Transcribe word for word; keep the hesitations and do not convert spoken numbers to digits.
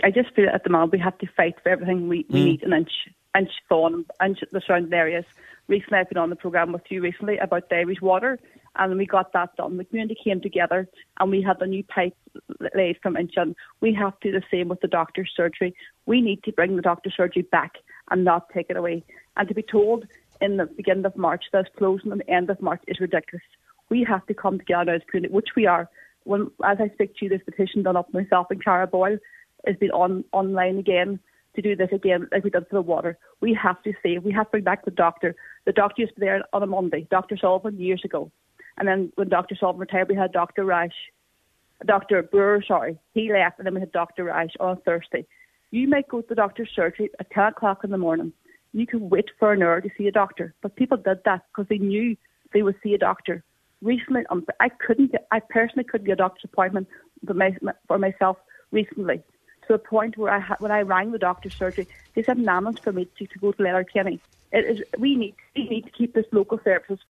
I just feel at the moment we have to fight for everything we, we mm. need an inch, inch Thorn, inch the surrounding areas. Recently, I've been on the programme with you recently about the Irish water, and we got that done. The community came together, and we had the new pipe laid from Inchin. We have to do the same with the doctor's surgery. We need to bring the doctor's surgery back and not take it away. And to be told in the beginning of March that it's closing at the end of March is ridiculous. We have to come together as a community, which we are. When, as I speak to you, this petition done up myself and Cara Boyle has been on online again to do this again like we did for the water. We have to say, we have to bring back the doctor. The doctor used to be there on a Monday, Doctor Sullivan, years ago. And then when Doctor Sullivan retired, we had Doctor Rash, Doctor Brewer, sorry. He left, and then we had Doctor Rash on a Thursday. You might go to the doctor's surgery at ten o'clock in the morning. You could wait for an hour to see a doctor. But people did that because they knew they would see a doctor. Recently, um, I couldn't get, I personally couldn't get a doctor's appointment for, my, for myself recently, to the point where I ha- when I rang the doctor's surgery, they said an ambulance for me to, to go to Letterkenny. It is, we need we need to keep this local services